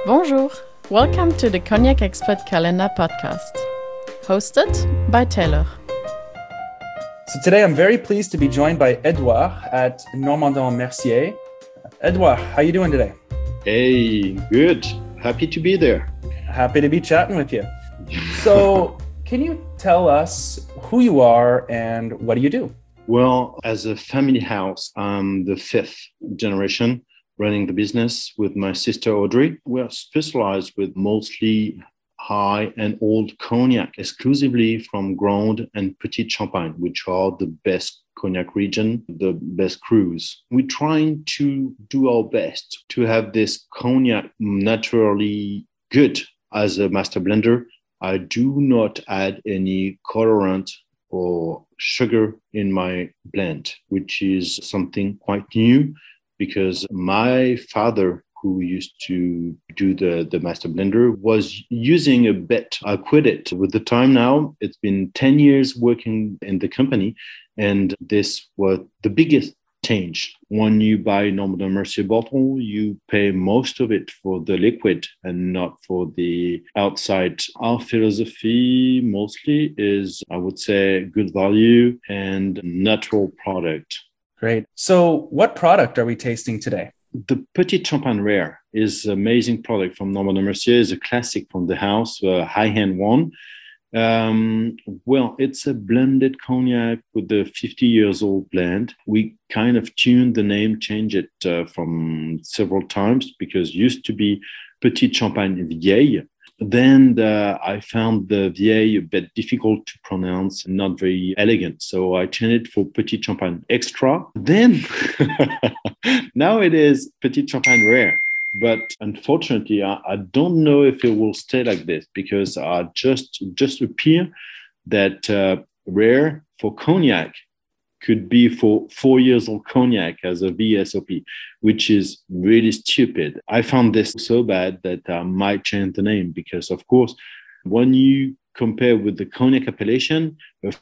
Bonjour, welcome to the Cognac Expert Calendar podcast, hosted by Taylor. So today I'm very pleased to be joined by Edouard at Normandin Mercier. Edouard, how you doing today? Hey, good. Happy to be there. Happy to be chatting with you. So can you tell us who you are and what do you do? Well, as a family house, I'm the fifth generation running the business with my sister Audrey. We are specialized with mostly high and old cognac, exclusively from Grande and Petit Champagne, which are the best cognac region, the best crus. We're trying to do our best to have this cognac naturally good. As a master blender, I do not add any colorant or sugar in my blend, which is something quite new because my father, who used to do the master blender, was using a bit. I quit it with the time now. It's been 10 years working in the company, and this was the biggest change. When you buy Normandin Mercier bottle, you pay most of it for the liquid and not for the outside. Our philosophy mostly is, I would say, good value and natural product. Great. So what product are we tasting today? The Petit Champagne Rare is an amazing product from Normandin Mercier. It's a classic from the house, a high-end one. Well, it's a blended cognac with a 50 years old blend. We kind of tuned the name, changed it from several times because it used to be Petit Champagne Vieille. Then I found the Vieille a bit difficult to pronounce, not very elegant. So I changed it for Petit Champagne Extra. Then now it is Petit Champagne Rare. But unfortunately, I don't know if it will stay like this because I just appear that rare for cognac could be for 4 years old cognac as a VSOP, which is really stupid. I found this so bad that I might change the name because, of course, when you compare with the cognac appellation,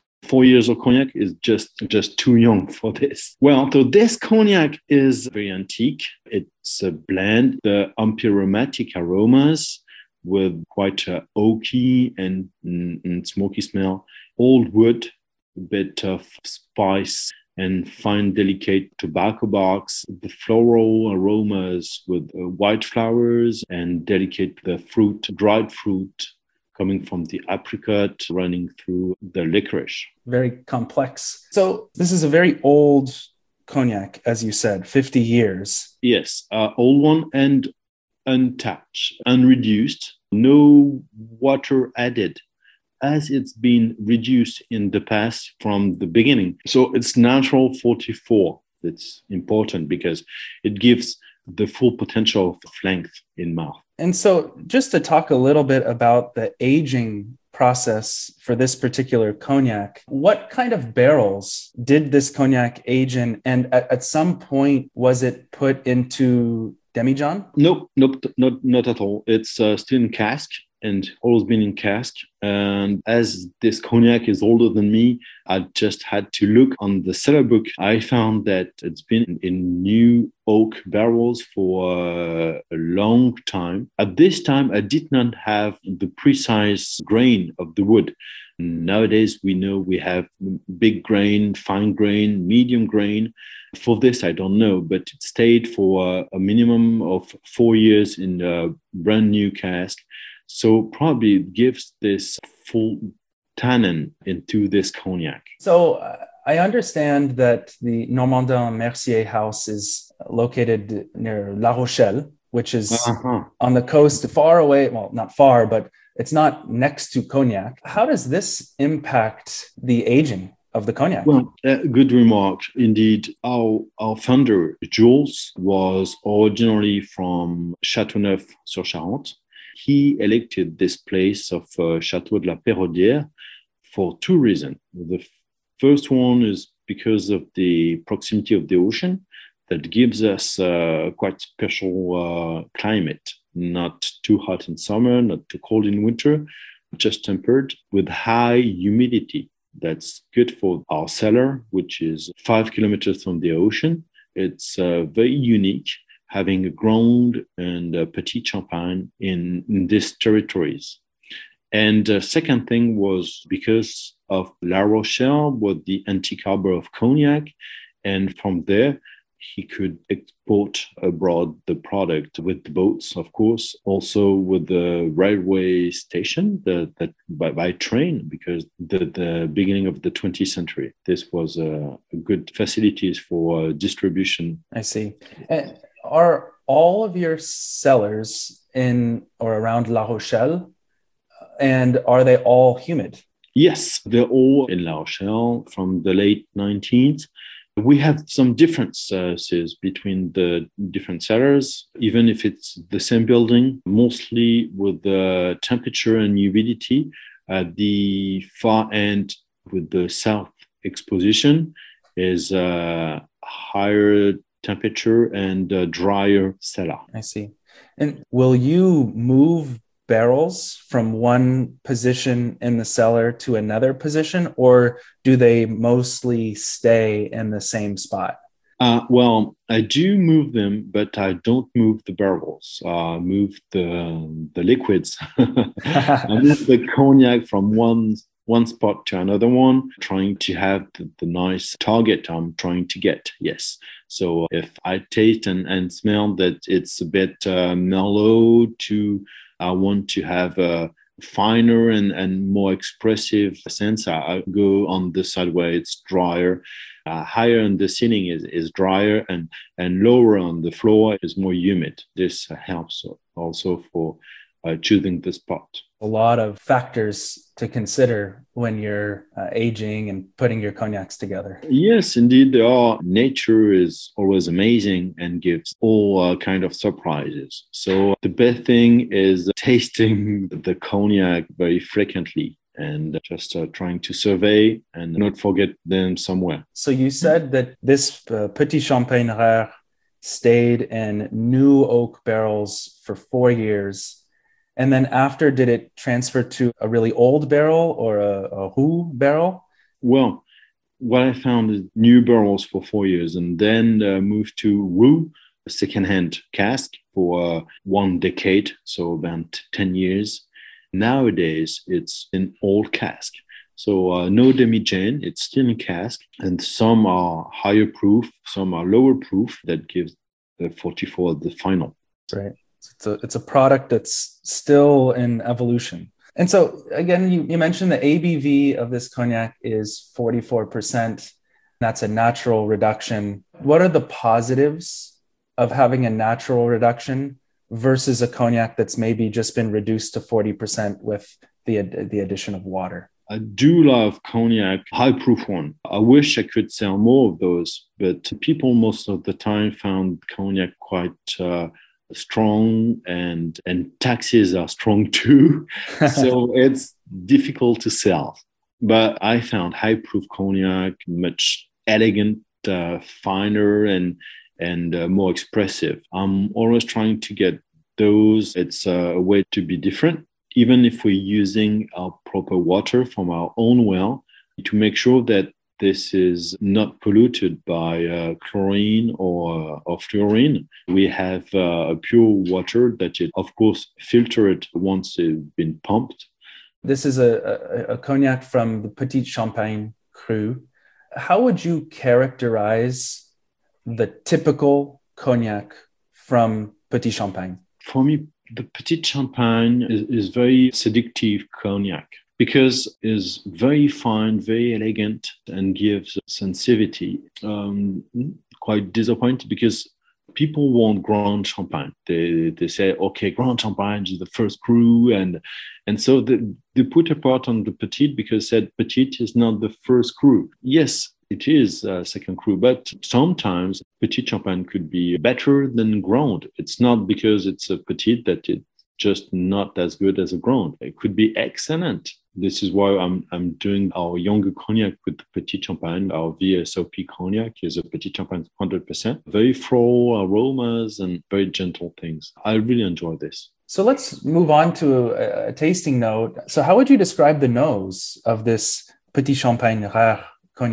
4 years old cognac is just too young for this. Well, so this cognac is very antique. It's a blend, the empyromatic aromas with quite oaky and smoky smell, old wood, a bit of spice and fine, delicate tobacco box, the floral aromas with white flowers and delicate the fruit, dried fruit coming from the apricot, running through the licorice. Very complex. So this is a very old cognac, as you said, 50 years. Yes, old one and untouched, unreduced, no water added, as it's been reduced in the past from the beginning. So it's natural 44. That's important because it gives the full potential of length in mouth. And so just to talk a little bit about the aging process for this particular cognac, what kind of barrels did this cognac age in? And at some point, was it put into demijohn? Nope, not at all. It's still in cask and always been in cask. And as this cognac is older than me, I just had to look on the cellar book. I found that it's been in new oak barrels for a long time. At this time, I did not have the precise grain of the wood. Nowadays, we know we have big grain, fine grain, medium grain. For this, I don't know, but it stayed for a minimum of 4 years in a brand new cask. So probably it gives this full tannin into this cognac. So I understand that the Normandin Mercier house is located near La Rochelle, which is on the coast, far away. Well, not far, but it's not next to Cognac. How does this impact the aging of the cognac? Well, good remark. Indeed, our founder, Jules, was originally from Châteauneuf-sur-Charente. He elected this place of Château de la Perraudière for two reasons. The first one is because of the proximity of the ocean that gives us quite special climate, not too hot in summer, not too cold in winter, just tempered with high humidity. That's good for our cellar, which is 5 kilometers from the ocean. It's very unique. having a Grand and a Petit Champagne in these territories. And the second thing was because of La Rochelle, with the antique harbor of Cognac. And from there, he could export abroad the product with the boats, of course, also with the railway station that by train, because the beginning of the 20th century, this was a good facilities for distribution. I see. And are all of your cellars in or around La Rochelle, and are they all humid? Yes, they're all in La Rochelle from the late 19th. We have some differences between the different cellars, even if it's the same building, mostly with the temperature and humidity. At the far end with the south exposition is higher temperature and drier cellar. I see. And will you move barrels from one position in the cellar to another position, or do they mostly stay in the same spot? Well, I do move them, but I don't move the barrels. I move the liquids. I move the cognac from one spot to another one, trying to have the nice target I'm trying to get. Yes. So if I taste and smell that it's a bit mellow I want to have a finer and more expressive sense, I go on the side where it's drier. Higher on the ceiling is drier, and lower on the floor is more humid. This helps also for choosing the spot. A lot of factors to consider when you're aging and putting your cognacs together. Yes, indeed, there are. Nature is always amazing and gives all kind of surprises. So the best thing is tasting the cognac very frequently and just trying to survey and not forget them somewhere. So you said that this Petit Champagne Rare stayed in new oak barrels for 4 years. And then after, did it transfer to a really old barrel or a Roux barrel? Well, what I found is new barrels for 4 years, and then moved to Roux, a second-hand cask for 1 decade, so about 10 years. Nowadays, it's an old cask. So no demi-jane, it's still in cask, and some are higher proof, some are lower proof. That gives the 44 the final. Right. It's a product that's still in evolution. And so, again, you mentioned the ABV of this cognac is 44%. That's a natural reduction. What are the positives of having a natural reduction versus a cognac that's maybe just been reduced to 40% with the addition of water? I do love cognac, high proof one. I wish I could sell more of those, but people most of the time found cognac quite strong, and taxes are strong too. So it's difficult to sell. But I found high proof cognac much elegant, finer and more expressive. I'm always trying to get those. It's a way to be different, even if we're using our proper water from our own well, to make sure that this is not polluted by chlorine or fluorine. We have pure water that is, of course, filtered once it's been pumped. This is a cognac from the Petit Champagne Cru. How would you characterize the typical cognac from Petit Champagne? For me, the Petit Champagne is very seductive cognac, because it's very fine, very elegant, and gives sensitivity. Quite disappointed because people want Grand Champagne. They say, okay, Grand Champagne is the first cru, and so they put a part on the Petit because said Petit is not the first cru. Yes, it is a second cru, but sometimes Petit Champagne could be better than Grand. It's not because it's a Petit that it's just not as good as a Grand. It could be excellent. This is why I'm doing our younger cognac with the Petit Champagne. Our VSOP cognac is a Petit Champagne 100%. Very floral aromas and very gentle things. I really enjoy this. So let's move on to a tasting note. So how would you describe the nose of this Petit Champagne Rare cognac?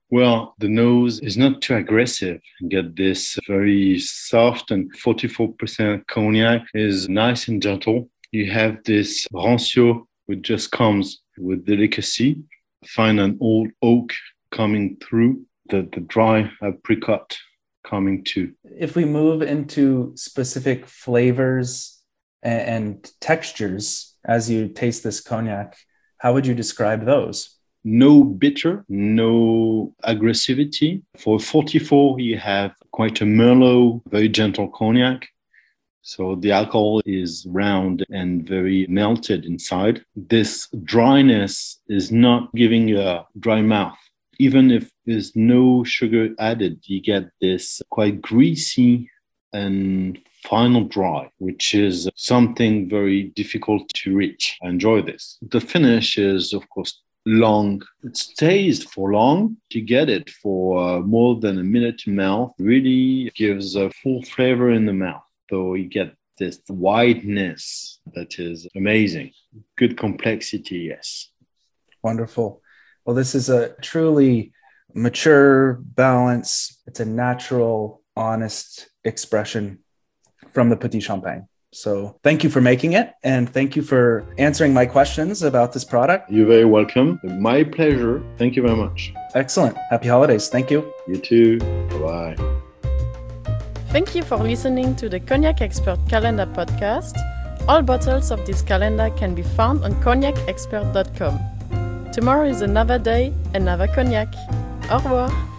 Well, the nose is not too aggressive. You get this very soft, and 44% cognac is nice and gentle. You have this rancio, which just comes with delicacy. Find an old oak coming through, the dry apricot coming too. If we move into specific flavors and textures as you taste this cognac, how would you describe those? No bitter, no aggressivity. For 44, you have quite a Merlot, very gentle cognac. So the alcohol is round and very melted inside. This dryness is not giving you a dry mouth. Even if there's no sugar added, you get this quite greasy and final dry, which is something very difficult to reach. I enjoy this. The finish is, of course, long. It stays for long. You get it for more than a minute to mouth. Really gives a full flavor in the mouth. So you get this wideness that is amazing. Good complexity, yes. Wonderful. Well, this is a truly mature balance. It's a natural, honest expression from the Petit Champagne. So thank you for making it. And thank you for answering my questions about this product. You're very welcome. My pleasure. Thank you very much. Excellent. Happy holidays. Thank you. You too. Bye-bye. Thank you for listening to the Cognac Expert Calendar podcast. All bottles of this calendar can be found on cognacexpert.com. Tomorrow is another day, another cognac. Au revoir.